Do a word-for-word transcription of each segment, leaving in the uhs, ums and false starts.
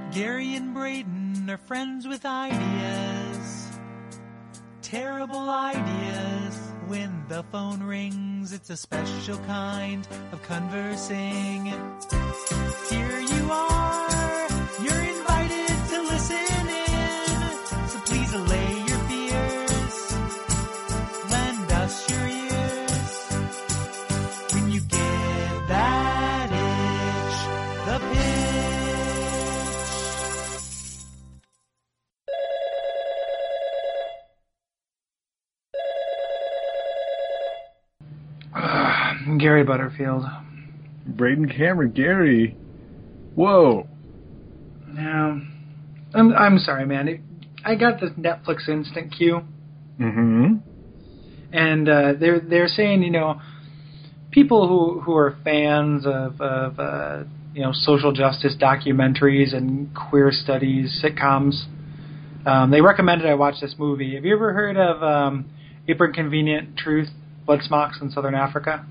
Gary and Braden are friends with ideas. Terrible ideas. When the phone rings, it's a special kind of conversing. Here you are, you're invited to listen in. So please allay your fears. Lend us your ears. When you get that itch, the pitch. Gary Butterfield. Braden Cameron, Gary. Whoa. No. I'm I'm sorry, man. It, I got this Netflix instant queue. Mm-hmm. And uh, they're they're saying, you know, people who, who are fans of, of uh, you know, social justice documentaries and queer studies, sitcoms, um, they recommended I watch this movie. Have you ever heard of um, Hyper Convenient Truth, Blood Smocks in Southern Africa?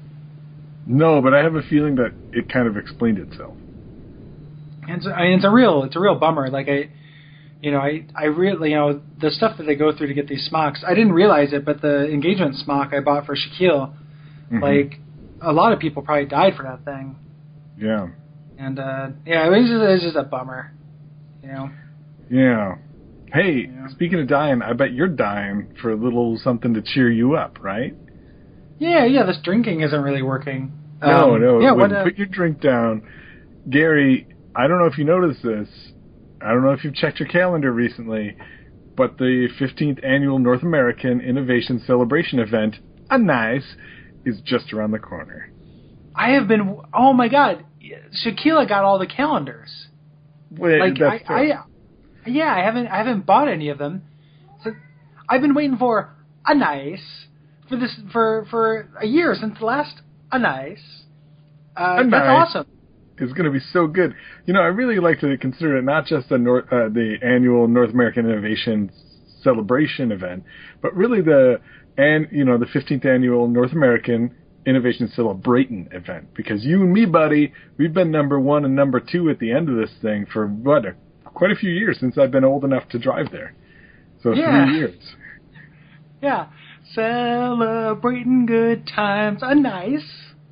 No, but I have a feeling that it kind of explained itself. And it's, I mean, it's a real, it's a real bummer. Like I, you know, I, I really, you know, the stuff that they go through to get these smocks. I didn't realize it, but the engagement smock I bought for Shaquille, mm-hmm. like a lot of people probably died for that thing. Yeah. And uh, yeah, it was just, it was just a bummer, you know. Yeah. Hey, yeah. Speaking of dying, I bet you're dying for a little something to cheer you up, right? Yeah, yeah. This drinking isn't really working. No, um, no. Yeah, what, uh, put your drink down. Gary, I don't know if you noticed this. I don't know if you've checked your calendar recently, but the fifteenth Annual North American Innovation Celebration event, a nice, is just around the corner. I have been... Oh, my God. Shaquilla got all the calendars. Wait, like, that's I, I, yeah, I haven't I haven't bought any of them. So I've been waiting for a nice for this for, for a year since the last a nice. Uh, a that's nice. awesome. It's going to be so good. You know, I really like to consider it not just the North, uh, the annual North American Innovation Celebration event, but really the and you know the fifteenth annual North American Innovation Celebrating event. Because you and me, buddy, we've been number one and number two at the end of this thing for what a, quite a few years since I've been old enough to drive there. So yeah. three years. Yeah, celebrating good times, a nice.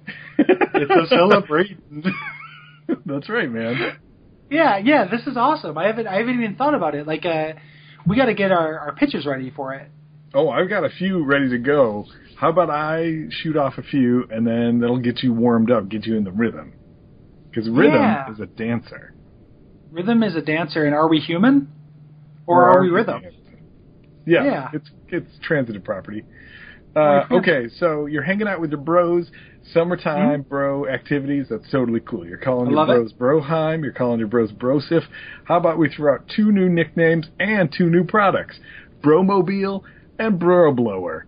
It's a celebrating. That's right, man. Yeah, yeah, this is awesome. I haven't, I haven't even thought about it. Like, uh, we got to get our, our pitches ready for it. Oh, I've got a few ready to go. How about I shoot off a few, and then that'll get you warmed up, get you in the rhythm. Because rhythm yeah. is a dancer. Rhythm is a dancer, and are we human? Or, or are, are we rhythm? Yeah, yeah, it's it's transitive property. Uh, okay, so you're hanging out with your bros, summertime mm-hmm. bro activities. That's totally cool. You're calling I your bros it. Broheim. You're calling your bros Brosif. How about we throw out two new nicknames and two new products, Bromobile and Broblower.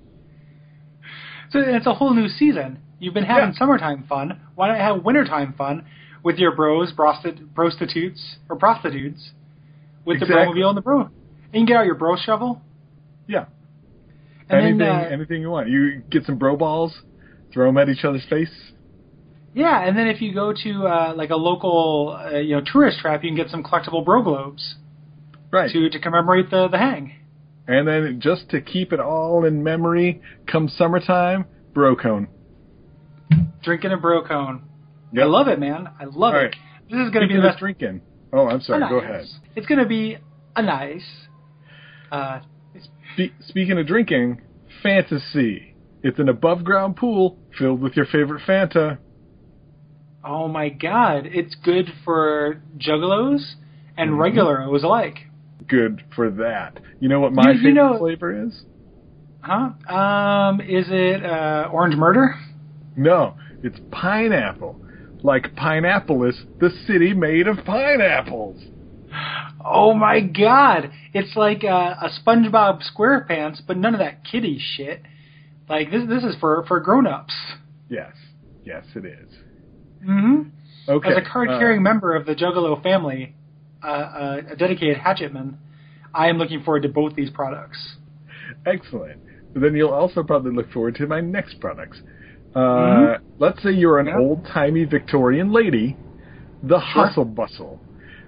So it's a whole new season. You've been having yeah. summertime fun. Why not have wintertime fun with your bros, prostit- prostitutes, or prostitutes, with exactly. the Bromobile and the bro? And you can get out your bro shovel. Yeah. And anything, then, uh, anything you want. You get some bro balls, throw them at each other's face. Yeah, and then if you go to uh, like a local, uh, you know, tourist trap, you can get some collectible bro globes. Right. To to commemorate the the hang. And then just to keep it all in memory, come summertime, bro cone. Drinking a bro cone. Yep. I love it, man. I love all it. Right. This is going to be the best drinking. Oh, I'm sorry. nice. Go ahead. It's going to be a nice. Uh, Spe- speaking of drinking, Fantasy. It's an above-ground pool filled with your favorite Fanta. Oh my God! It's good for juggalos and mm-hmm. regularos alike. Good for that. You know what my you, favorite you know, flavor is? Huh? Um, is it uh, Orange Murder? No, it's pineapple. Like Pineappolis, the city made of pineapples. Oh my God! It's like a, a SpongeBob SquarePants, but none of that kiddie shit. Like this, this is for for grown-ups. Yes, yes, it is. Mm-hmm. Okay. As a card-carrying uh, member of the Juggalo family, uh, uh, a dedicated hatchetman, I am looking forward to both these products. Excellent. Then you'll also probably look forward to my next products. Uh, mm-hmm. Let's say you're an yeah. old-timey Victorian lady, the sure. Hustle Bustle.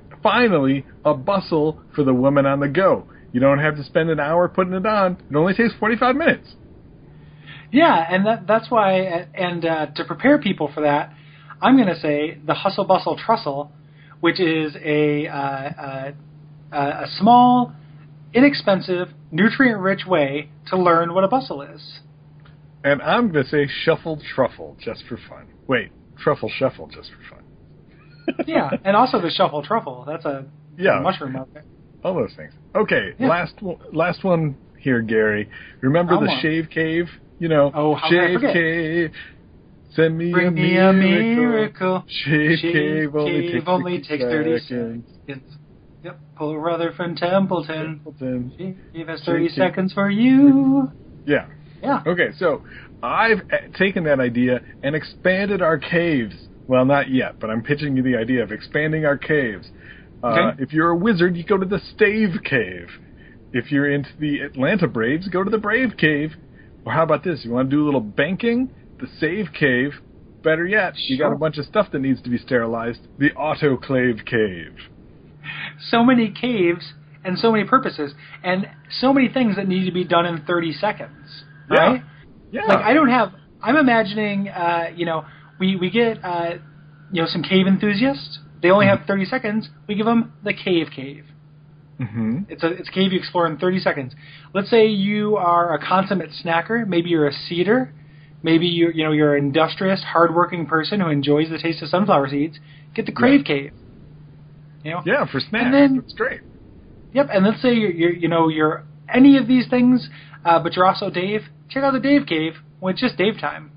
finally, a bustle for the woman on the go. You don't have to spend an hour putting it on. It only takes forty-five minutes. Yeah, and that, that's why, and uh, to prepare people for that, I'm going to say the Hustle Bustle Trussle, which is a, uh, uh, a small, inexpensive, nutrient-rich way to learn what a bustle is. And I'm going to say shuffle truffle, just for fun. Wait, truffle shuffle, just for fun. Yeah, and also the shuffle truffle. That's a, yeah. a mushroom out there. All those things. Okay, Yeah. last last one here, Gary. Remember Come the on. shave cave? You know, Oh, how could I shave forget? cave. Send me Bring a me a miracle. miracle. Shave, Shave cave only cave takes, only sixty takes thirty seconds. seconds. Yep, Paul Rutherford Templeton. Templeton. Shave cave has thirty Shave cave. seconds for you. Yeah. Yeah. Okay, so I've uh, taken that idea and expanded our caves. Well, not yet, but I'm pitching you the idea of expanding our caves. Uh, Okay. If you're a wizard, you go to the Stave Cave. If you're into the Atlanta Braves, go to the Brave Cave. Or how about this? You want to do a little banking? The Save Cave. Better yet, you got Sure. a bunch of stuff that needs to be sterilized. The Autoclave Cave. So many caves and so many purposes and so many things that need to be done in thirty seconds. Right? Yeah. Like I don't have. I'm imagining. Uh, you know, we we get uh, you know some cave enthusiasts. They only have thirty seconds. We give them the cave cave. Mm-hmm. It's a it's a cave you explore in thirty seconds. Let's say you are a consummate snacker. Maybe you're a seeder. Maybe you you know you're an industrious, hardworking person who enjoys the taste of sunflower seeds. Get the crave cave. You know. Yeah, for snacks. And then- That's great. Yep. And let's say you're, you're you know you're any of these things, uh, but you're also Dave. Check out the Dave Cave when it's just Dave time.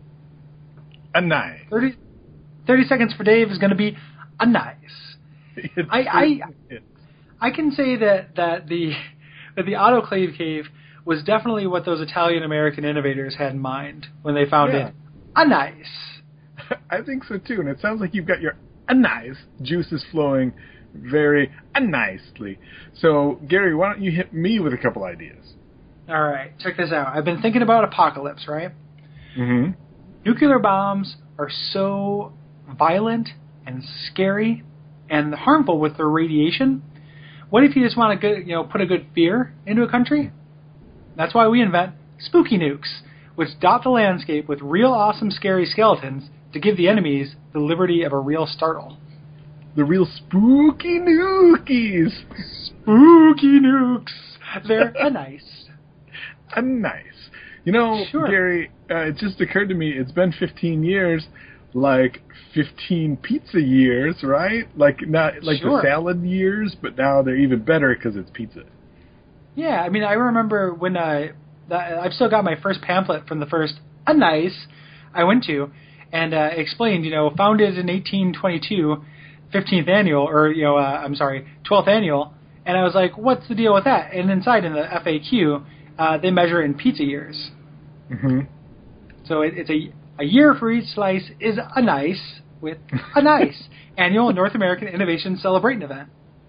A nice. thirty, thirty seconds for Dave is going to be a nice. It's I- I- it. I can say that, that the that the autoclave cave was definitely what those Italian American innovators had in mind when they founded Yeah. a nice. I think so too, and it sounds like you've got your a nice juices flowing very a nicely. So, Gary, why don't you hit me with a couple ideas? All right, check this out. I've been thinking about apocalypse, right? Mm-hmm. Nuclear bombs are so violent and scary and harmful with their radiation. What if you just want to good, you know, put a good fear into a country? That's why we invent spooky nukes, which dot the landscape with real awesome scary skeletons to give the enemies the liberty of a real startle. The real spooky nookies. Spooky nukes. They're a nice. A nice. You know, Sure. Gary, uh, it just occurred to me, it's been fifteen years, like fifteen pizza years, right? Like not like Sure. the salad years, but now they're even better because it's pizza. Yeah, I mean, I remember when uh, that, I've still got my first pamphlet from the first a nice I went to, and uh, explained, you know, founded in eighteen twenty-two, fifteenth annual, or you know, uh, I'm sorry, twelfth annual, and I was like, what's the deal with that? And inside in the F A Q, uh, they measure in pizza years, Mm-hmm. so it, it's a a year for each slice is a nice with a nice annual North American Innovation Celebrating event.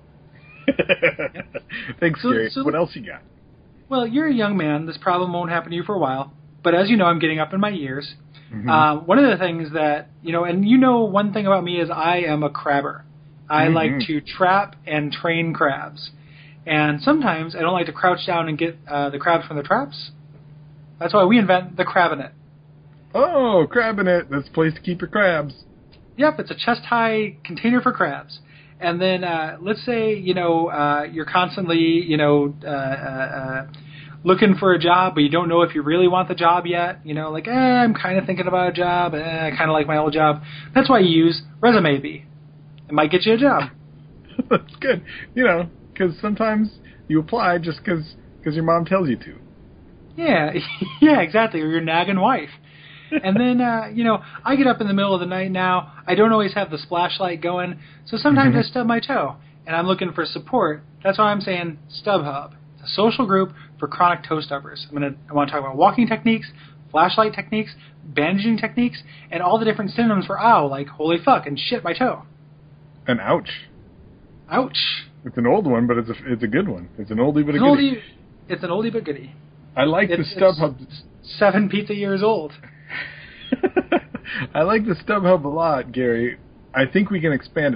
Thanks, So- Gary. so what the- else you got? Well, you're a young man. This problem won't happen to you for a while. But as you know, I'm getting up in my years. Mhm. Uh, one of the things that, you know, and you know one thing about me is I am a crabber. I Mhm. like to trap and train crabs. And sometimes I don't like to crouch down and get uh, the crabs from the traps. That's why we invent the Crabinet. Oh, Crabinet. That's a place to keep your crabs. Yep, it's a chest-high container for crabs. And then uh, let's say, you know, uh, you're constantly, you know, uh, uh, uh, looking for a job, but you don't know if you really want the job yet. You know, like, eh, I'm kind of thinking about a job. Eh, I kind of like my old job. That's why you use Resume Bee. It might get you a job. That's good. You know, because sometimes you apply just because your mom tells you to. Yeah, yeah, exactly. Or your nagging wife. And then, uh, you know, I get up in the middle of the night now. I don't always have the splash light going, so sometimes Mhm. I stub my toe, and I'm looking for support. That's why I'm saying StubHub. It's a social group for chronic toe stubbers. I'm gonna, I want to talk about walking techniques, flashlight techniques, bandaging techniques, and all the different synonyms for ow, like holy fuck and shit my toe. And ouch. Ouch. It's an old one, but it's a it's a good one. It's an oldie but It's a an goodie. oldie, it's an oldie but goodie. I like It's- the StubHub. Seven pizza years old. I like the StubHub a lot, Gary. I think we can expand it.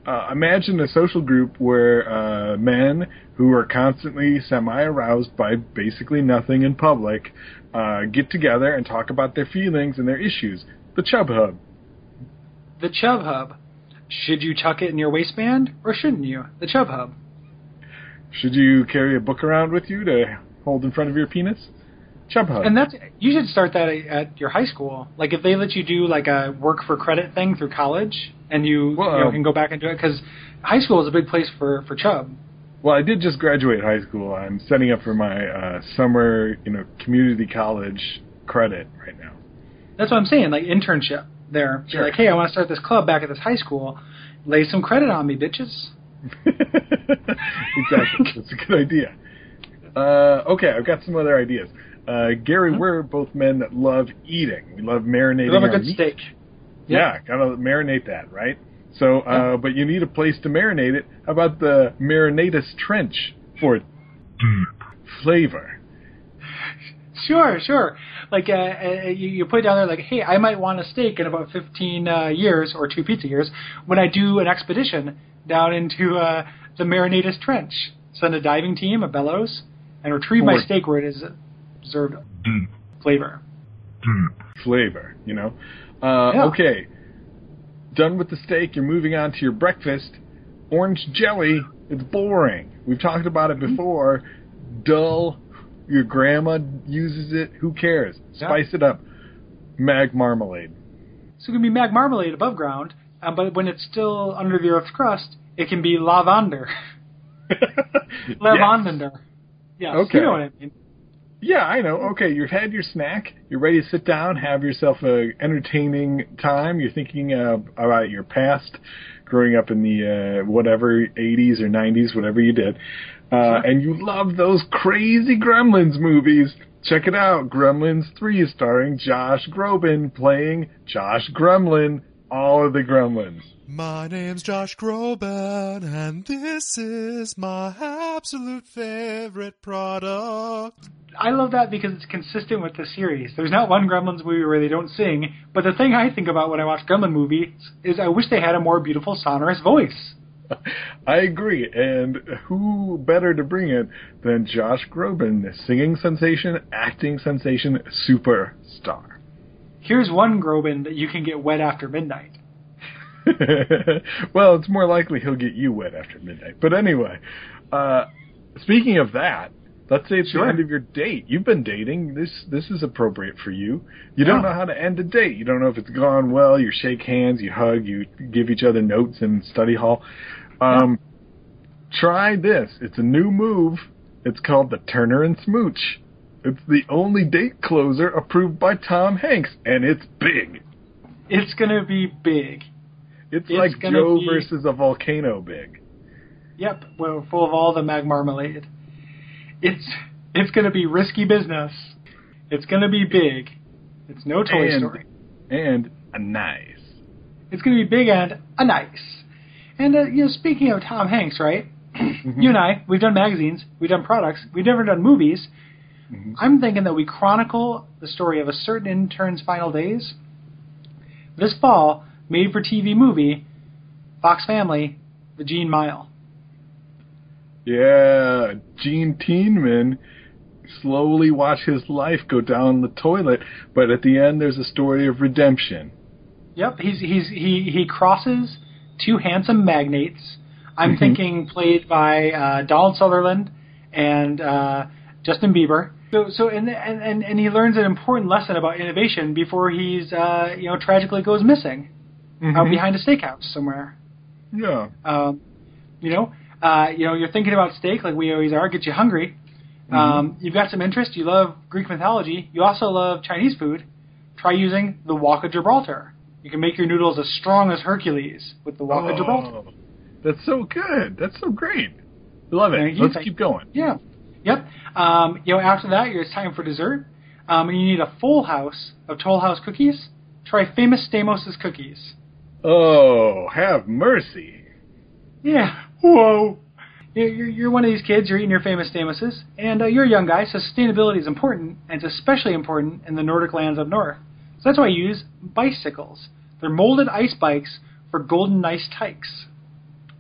Uh, imagine a social group where uh, men who are constantly semi-aroused by basically nothing in public uh, get together and talk about their feelings and their issues. The Chub Hub. The Chub Hub. Should you tuck it in your waistband, or shouldn't you? The Chub Hub. Should you carry a book around with you to hold in front of your penis? Chub Hub. And that's you should start that at your high school. Like if they let you do like a work for credit thing through college, and you, well, you know, can go back and do it, because high school is a big place for for chub. Well, I did just graduate high school. I'm setting up for my uh, summer, you know, community college credit right now. That's what I'm saying, like internship there. Sure. You're like, hey, I want to start this club back at this high school. Lay some credit on me, bitches. Exactly. That's a good idea. Uh, okay, I've got some other ideas. Uh, Gary, mm-hmm. we're both men that love eating. We love marinating. We love a our good meat. steak. Yeah, yep. Gotta marinate that, right? So, uh, yep. But you need a place to marinate it. How about the Marinatus Trench for deep flavor? Sure, sure. Like uh, uh, you, you put it down there, like, hey, I might want a steak in about fifteen uh, years or two pizza years when I do an expedition down into uh, the Marinatus Trench. Send a diving team, a bellows, and retrieve or my steak where it is preserved deep flavor. Deep flavor, you know. Uh, yeah. Okay, done with the steak. You're moving on to your breakfast. Orange jelly. It's boring. We've talked about it before. Dull. Your grandma uses it. Who cares? Spice yeah. it up. Mag marmalade. So it can be mag marmalade above ground, um, but when it's still under the Earth's crust, it can be lavender. Lavender. Yes. Okay. You know what I mean. Yeah, I know. Okay, you've had your snack. You're ready to sit down, have yourself a entertaining time. You're thinking uh, about your past, growing up in the uh, whatever eighties or nineties, whatever you did. Uh, and you love those crazy Gremlins movies. Check it out. Gremlins three starring Josh Groban playing Josh Gremlin, all of the Gremlins. My name's Josh Groban, and this is my absolute favorite product. I love that because it's consistent with the series. There's not one Gremlins movie where they don't sing, but the thing I think about when I watch Gremlin movies is I wish they had a more beautiful, sonorous voice. I agree, and who better to bring it than Josh Groban, the singing sensation, acting sensation, superstar. Here's one Groban that you can get wet after midnight. Well, it's more likely he'll get you wet after midnight. But anyway, uh, speaking of that, let's say it's sure. the end of your date. You've been dating. This this is appropriate for you. You don't yeah. know how to end a date. You don't know if it's gone well. You shake hands, you hug, you give each other notes in study hall. Um, yeah. Try this. It's a new move. It's called the Turner and Smooch. It's the only date closer approved by Tom Hanks, and it's big. It's going to be big. It's, it's like Joe be... versus a volcano big. Yep, we're full of all the mag marmalade. It's it's going to be risky business. It's going to be big. It's no Toy and, Story. And a nice. It's going to be big and a nice. And, uh, you know, speaking of Tom Hanks, right? Mm-hmm. You and I, we've done magazines, we've done products, we've never done movies. Mm-hmm. I'm thinking that we chronicle the story of a certain intern's final days. This fall, made-for-T V movie, Fox Family, The Gene Mile. Yeah, Gene Tienman slowly watch his life go down the toilet, but at the end there's a story of redemption. Yep, he's he's he he crosses two handsome magnates. I'm mm-hmm. thinking played by uh, Donald Sutherland and uh, Justin Bieber. So so and and and he learns an important lesson about innovation before he's uh, you know tragically goes missing mm-hmm. out behind a steakhouse somewhere. Yeah. Um, you know. Uh, you know, you're thinking about steak like we always are, get you hungry. Mm-hmm. Um, you've got some interest. You love Greek mythology. You also love Chinese food. Try using the Wok of Gibraltar. You can make your noodles as strong as Hercules with the Wok oh, of Gibraltar. That's so good. That's so great. Love it. Let's keep going. Yeah. Yep. Um, you know, after that, it's time for dessert. Um, and you need a full house of Toll House cookies. Try Famous Stamos' cookies. Oh, have mercy. Yeah. Whoa. You're, you're one of these kids, you're eating your Famous Stamoses, and uh, you're a young guy, so sustainability is important, and it's especially important in the Nordic lands up north. So that's why you use bicycles. They're molded ice bikes for golden ice tykes.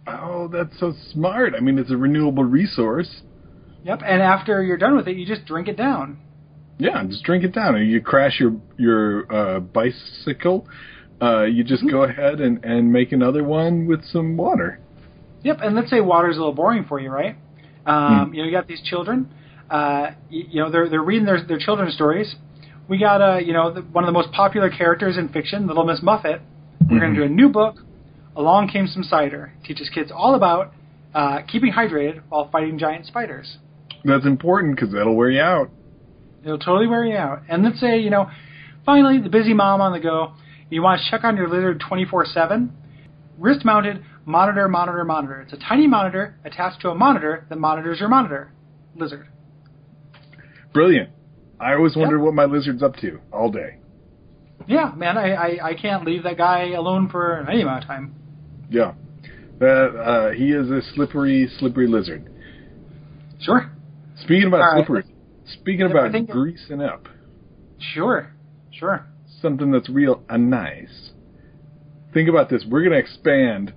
Oh, that's so smart. I mean, it's a renewable resource. Yep, and after you're done with it, you just drink it down. Yeah, just drink it down. And you crash your your uh, bicycle, uh, you just mm-hmm. go ahead and, and make another one with some water. Yep, and let's say water's a little boring for you, right? Um, mm. You know, you got these children. Uh, you, you know, they're they're reading their their children's stories. We got uh, you know, the, one of the most popular characters in fiction, Little Miss Muffet. We're mm-hmm. going to do a new book. Along Came Some Cider. Teaches kids all about uh, keeping hydrated while fighting giant spiders. That's important because that'll wear you out. It'll totally wear you out. And let's say, you know, finally, the busy mom on the go, you want to check on your lizard twenty-four seven. Wrist-mounted monitor, monitor, monitor. It's a tiny monitor attached to a monitor that monitors your monitor. Lizard. Brilliant. I always wondered yep. what my lizard's up to all day. Yeah, man, I, I, I can't leave that guy alone for any amount of time. Yeah. Uh, uh, he is a slippery, slippery lizard. Sure. Speaking about all slippery, right. speaking yep, about greasing up. Sure, sure. Something that's real uh, nice. Think about this. We're going to expand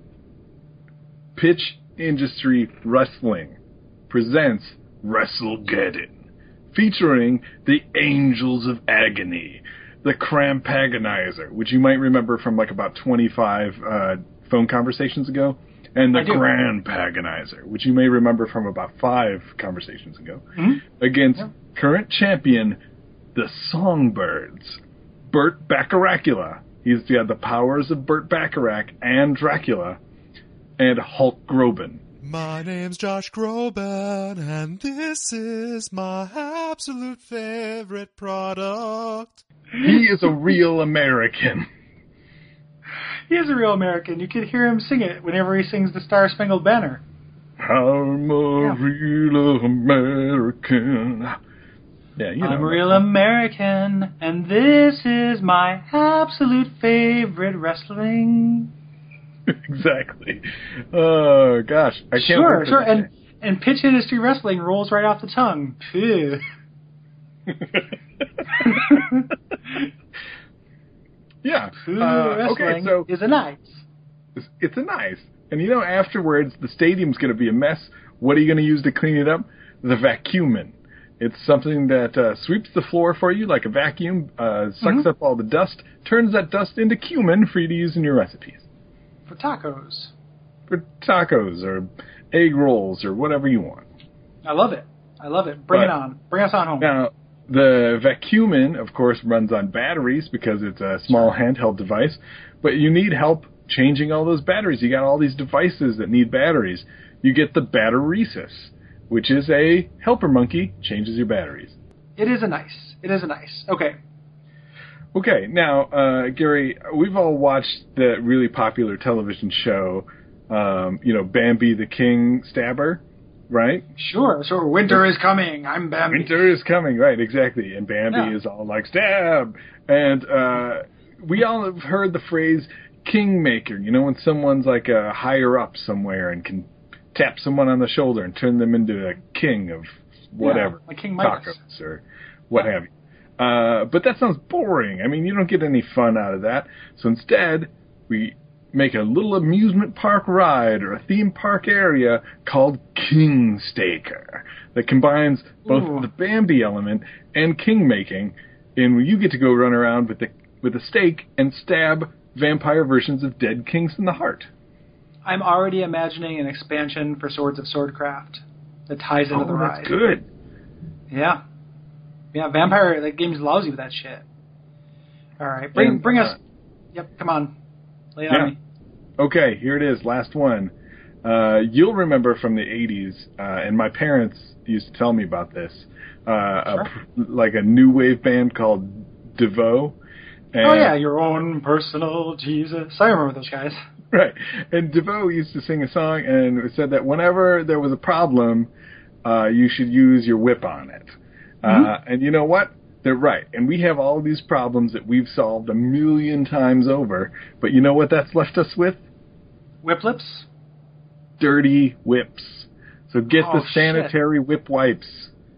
Pitch Industry Wrestling presents WrestleGeddon, featuring the Angels of Agony, the Crampagonizer, which you might remember from like about twenty-five uh, phone conversations ago, and the Grandpagonizer, which you may remember from about five conversations ago, mm-hmm. against yeah. current champion, the Songbirds, Burt Bacharachula. He's got the powers of Burt Bacharach and Dracula, and Hulk Groban. My name's Josh Groban, and this is my absolute favorite product. He is a real American. He is a real American. You could hear him sing it whenever he sings the Star Spangled Banner. I'm a yeah. real American. Yeah, you know. I'm a real American, and this is my absolute favorite wrestling. Exactly. Oh, gosh. I can't Sure, sure. And, and Pitch Industry Wrestling rolls right off the tongue. Phew. Yeah. Phew, uh, wrestling okay, so is a nice. It's, it's a nice. And you know, afterwards, the stadium's going to be a mess. What are you going to use to clean it up? The vacuumin. It's something that uh, sweeps the floor for you like a vacuum, uh, sucks mm-hmm. up all the dust, turns that dust into cumin for you to use in your recipes. For tacos. For tacos or egg rolls or whatever you want. I love it. I love it. Bring but it on. Bring us on home. Now, the vacuumin, of course, runs on batteries because it's a small handheld device, but you need help changing all those batteries. You got all these devices that need batteries. You get the Batteresis, which is a helper monkey, changes your batteries. It is a nice. It is a nice. Okay. Okay, now, uh, Gary, we've all watched the really popular television show, um, you know, Bambi the King Stabber, right? Sure, sure. Winter is coming. I'm Bambi. Winter is coming, right, exactly. And Bambi yeah. is all like, stab! And uh, we all have heard the phrase kingmaker, you know, when someone's like a higher up somewhere and can tap someone on the shoulder and turn them into a king of whatever, yeah, like King Midas. Tacos or what yeah. have you. Uh, but that sounds boring. I mean, you don't get any fun out of that. So instead, we make a little amusement park ride or a theme park area called Kingstaker that combines both Ooh. the Bambi element and king making, and where you get to go run around with the with a stake and stab vampire versions of dead kings in the heart. I'm already imagining an expansion for Swords of Swordcraft that ties into oh, the ride. That's good. Yeah. Yeah, Vampire, that game's lousy with that shit. All right, bring and, bring us... Uh, yep, come on. Lay it yeah. on me. Okay, here it is, last one. Uh, you'll remember from the eighties, uh, and my parents used to tell me about this, uh, sure. a, like a new wave band called DeVoe. And, oh, yeah, your own personal Jesus. I remember those guys. Right. And DeVoe used to sing a song, and it said that whenever there was a problem, uh, you should use your whip on it. Mm-hmm. Uh, and you know what? They're right. And we have all these problems that we've solved a million times over. But you know what that's left us with? Whip lips? Dirty whips. So get oh, the sanitary shit. whip wipes.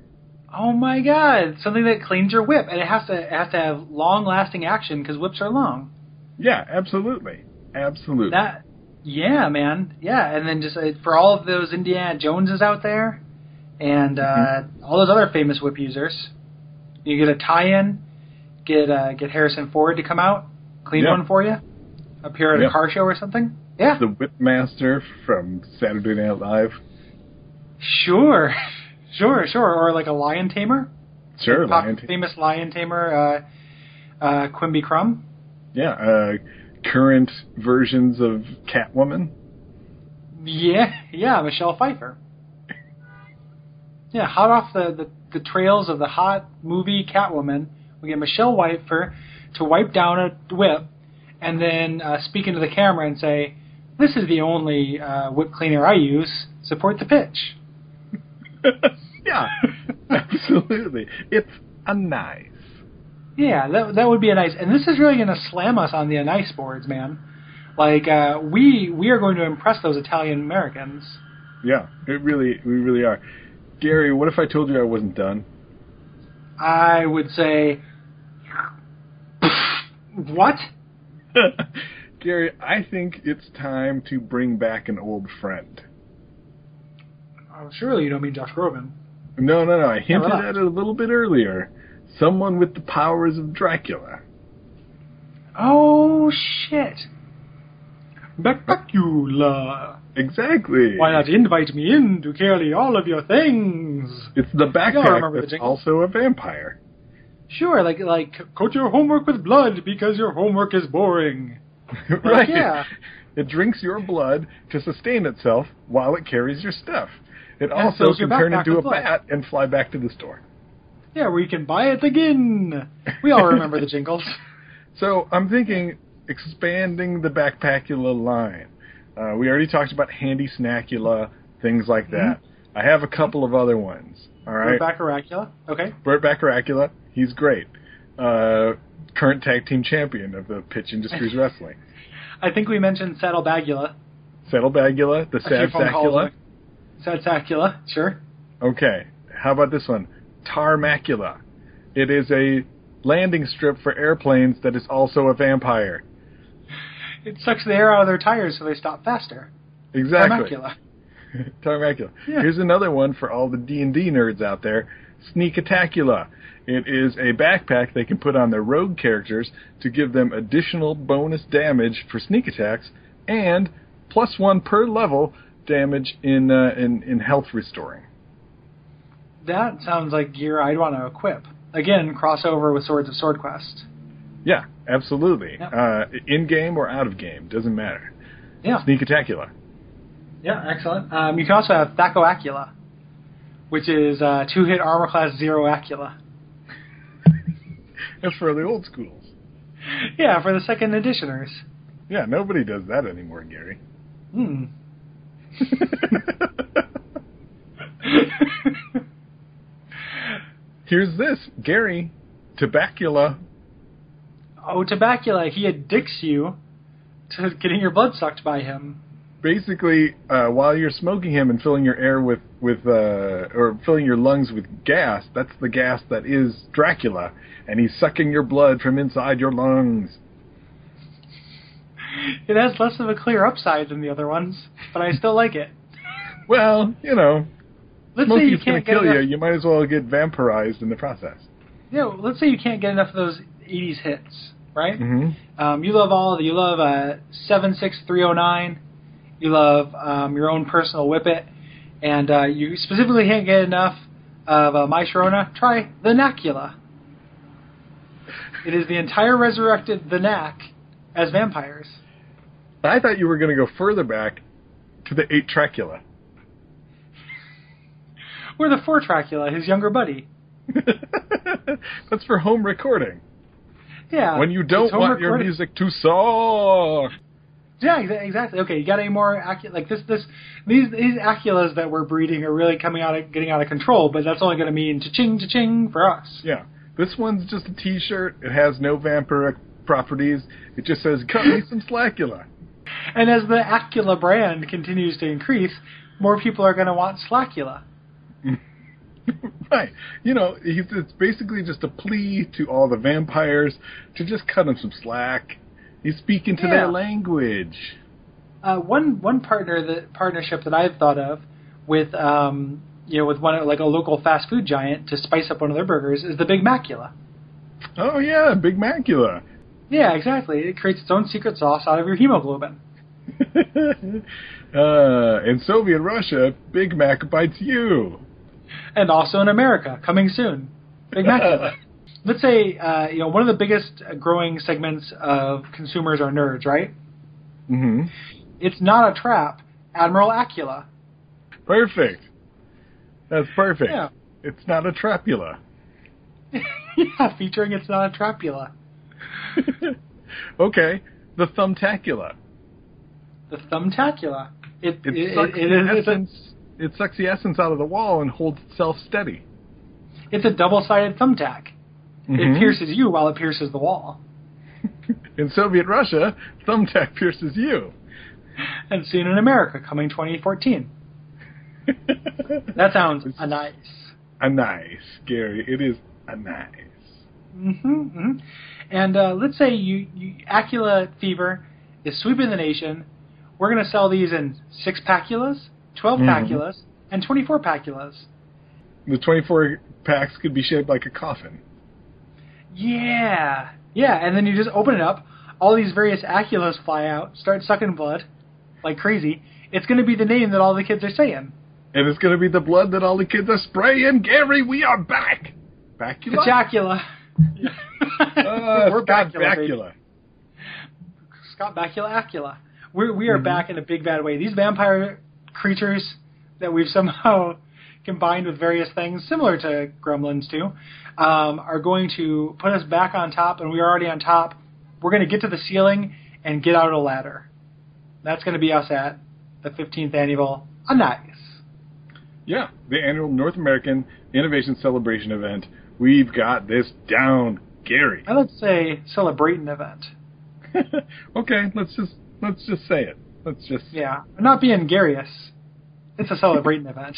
Oh my God! Something that cleans your whip, and it has to it has to have long-lasting action because whips are long. Yeah, absolutely, absolutely. That Yeah, man. Yeah, and then just uh, for all of those Indiana Joneses out there, and uh, mm-hmm. all those other famous whip users, you get a tie-in, get uh, get Harrison Ford to come out, clean yeah. one for you, appear at yeah. a car show or something. Yeah, the Whip Master from Saturday Night Live. Sure, sure, sure. Or like a lion tamer. Sure, like lion tamer. Famous lion tamer, uh, uh, Quimby Crumb. Yeah, uh, current versions of Catwoman. Yeah, yeah, Michelle Pfeiffer. Yeah, hot off the, the, the trails of the hot movie Catwoman, we get Michelle Pfeiffer to wipe down a whip and then uh, speak into the camera and say, "This is the only uh, whip cleaner I use. Support the pitch." Yeah, absolutely. It's a nice. Yeah, that that would be a nice. And this is really going to slam us on the nice boards, man. Like, uh, we we are going to impress those Italian Americans. Yeah, it really, we really are. Gary, what if I told you I wasn't done? I would say, what? Gary, I think it's time to bring back an old friend. Oh, surely you don't mean Josh Groban. No, no, no. I hinted Yeah, at it a little bit earlier. Someone with the powers of Dracula. Oh, shit. Dracula. Exactly. Why not invite me in to carry all of your things? It's the Y'all backpack remember the that's jingle? also a vampire. Sure, like, like, coat your homework with blood because your homework is boring. Right. Like, yeah. It drinks your blood to sustain itself while it carries your stuff. It And also fills your can turn backpack into a with blood. bat and fly back to the store. Yeah, where you can buy it again. We all remember the jingles. So I'm thinking expanding the Backpackula line. Uh, we already talked about Handy Snackula, things like that. Mm-hmm. I have a couple of other ones. All right. Burt Bacharachula. Okay. Burt Bacharachula, he's great. Uh, current tag team champion of the Pitch Industries Wrestling. I think we mentioned Saddlebagula. Saddlebagula, the Sad Sacula. Sad Sacula, sure. Okay. How about this one? Tarmacula. It is a landing strip for airplanes that is also a vampire. It sucks the air out of their tires so they stop faster. Exactly. Tarmacula. Tarmacula. Yeah. Here's another one for all the D and D nerds out there. Sneakatacula. It is a backpack they can put on their rogue characters to give them additional bonus damage for sneak attacks and plus one per level damage in uh, in, in health restoring. That sounds like gear I'd want to equip. Again, crossover with Swords of Sword Quest. Yeah, absolutely. Yep. Uh, in-game or out-of-game, doesn't matter. Yeah. Sneakatacula. Yeah, excellent. Um, you can also have Thacoacula, which is uh, two-hit armor class zero Acula. That's for the old schools. Yeah, for the second editioners. Yeah, nobody does that anymore, Gary. Hmm. Here's this. Gary, Tabacula. Oh, Tabacula, he addicts you to getting your blood sucked by him. Basically, uh, while you're smoking him and filling your air with, with uh, or filling your lungs with gas, that's the gas that is Dracula, and he's sucking your blood from inside your lungs. It has less of a clear upside than the other ones, but I still like it. Well, you know, Let's say smoking you is going can't to get kill you. enough, You might as well get vampirized in the process. you know, let's say you can't get enough of those eighties hits, right? Mm-hmm. Um, you love all of the, you love uh, seven six three oh nine, you love um, your own personal Whippet, and uh, you specifically can't get enough of uh, My Sharona. Try the Nacula. It is the entire resurrected the Knack as vampires. I thought you were going to go further back to the eight Tracula. Or the four Tracula, his younger buddy. That's for home recording. Yeah. When you it's don't home want your recording. music to suck. Yeah, exa- exactly. Okay, you got any more acu- like this? This these these aculas that we're breeding are really coming out of getting out of control. But that's only going to mean cha-ching, cha-ching for us. Yeah. This one's just a T-shirt. It has no vampiric properties. It just says, cut me some Slackula. And as the Acula brand continues to increase, more people are going to want Slackula. Right. You know, he's, it's basically just a plea to all the vampires to just cut him some slack. He's speaking to Yeah. their language. uh, one one partner that partnership that I've thought of with um, you know with one like a local fast food giant to spice up one of their burgers is the Big Macula. Oh yeah, Big Macula. Yeah, exactly. It creates its own secret sauce out of your hemoglobin. uh, in Soviet Russia, Big Mac bites you. And also in America, coming soon, Big Macula. Let's say uh, you know one of the biggest growing segments of consumers are nerds, right? Mm-hmm. It's not a trap. Admiral Acula. Perfect. That's perfect. Yeah. It's not a trapula. Yeah, featuring It's Not a Trapula. Okay, the Thumbtacula. The Thumbtacula. It, It, it, sucks it, it the is essence, it sucks the essence out of the wall and holds itself steady. It's a double-sided thumbtack. Mhm. It pierces you while it pierces the wall. In Soviet Russia, Thumbtack pierces you. And soon in America, coming twenty fourteen. That sounds a nice. A nice, Gary. It is a nice. Mm-hmm, mm-hmm. And uh, let's say you, you Acula fever is sweeping the nation. We're going to sell these in six paculas, twelve Mhm. paculas, and twenty-four paculas. The twenty-four packs could be shaped like a coffin. Yeah, yeah. And then you just open it up. All these various Aculas fly out, start sucking blood like crazy. It's going to be the name that all the kids are saying. And it's going to be the blood that all the kids are spraying. Gary, we are back. Bacula? Bacula. Uh, We're Scott Bacula, baby. Bacula. Scott Bakula Acula. We're, we are Mm-hmm. back in a big bad way. These vampire creatures that we've somehow combined with various things, similar to gremlins too, um, are going to put us back on top, and we're already on top. We're going to get to the ceiling and get out a ladder. That's going to be us at the fifteenth annual A Nice. Yeah, the annual North American Innovation Celebration event. We've got this down, Gary. I would say celebrating event. Okay, let's just let's just say it. Let's just Yeah, I'm not being Garius. It's a celebrating event.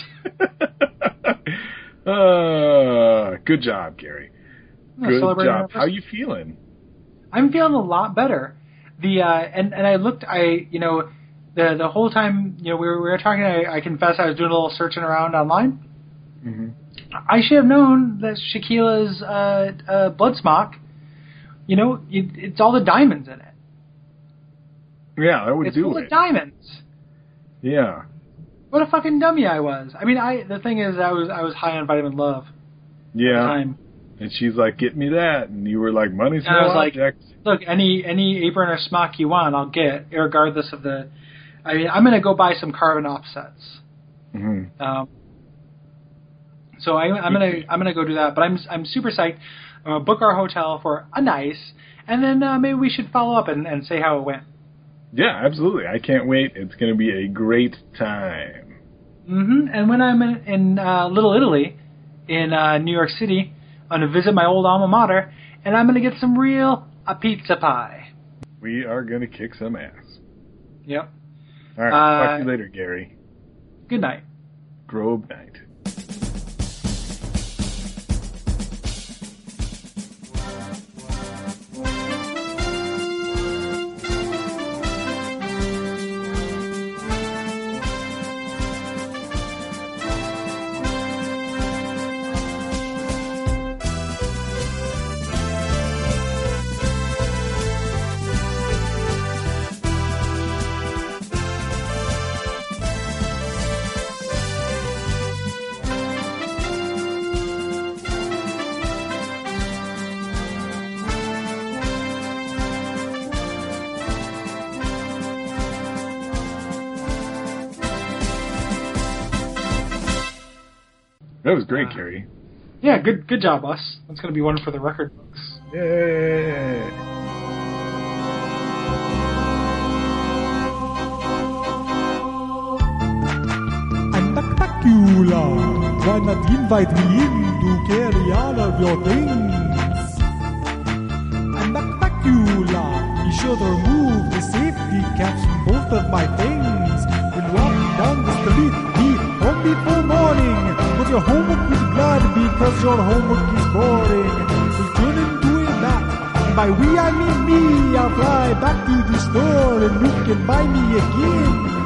uh, good job, Gary. Yeah, Good celebrating job. event. How you feeling? I'm feeling a lot better. The uh, and and I looked, I you know, the the whole time you know we were we were talking. I, I confess I was doing a little searching around online. Mm-hmm. I should have known that Shaquila's uh, uh, blood smock. You know, it, it's all the diamonds in it. Yeah, that would It's do full it. of diamonds. Yeah. What a fucking dummy I was. I mean, I the thing is, I was I was high on vitamin love at the Yeah. time. And she's like, "Get me that," and you were like, "Money's And I no was like, object." Look, any any apron or smock you want, I'll get, regardless of the. I mean, I'm gonna go buy some carbon offsets. Mm-hmm. Um, so I, I'm gonna I'm gonna go do that. But I'm I'm super psyched. I'm gonna book our hotel for A Nice, and then uh, maybe we should follow up and, and say how it went. Yeah, absolutely. I can't wait. It's going to be a great time. hmm And when I'm in, in uh, Little Italy, in uh, New York City, I'm gonna visit my old alma mater, and I'm gonna get some real a pizza pie. We are going to kick some ass. Yep. All right. Uh, talk to you later, Gary. Good night. Grobe night. That was great, Uh, Gary. Yeah, good good job, us. That's gonna be one for the record books. Yay! I'm Bacula. Why not invite me in to carry all of your things? I'm Bacula. Be sure to remove the safety caps from both of my things. When walking down the street, be home before morning. But your homework is blood because your homework is boring. We'll turn into a bat by we I mean me, I'll fly back to the store and you can buy me again.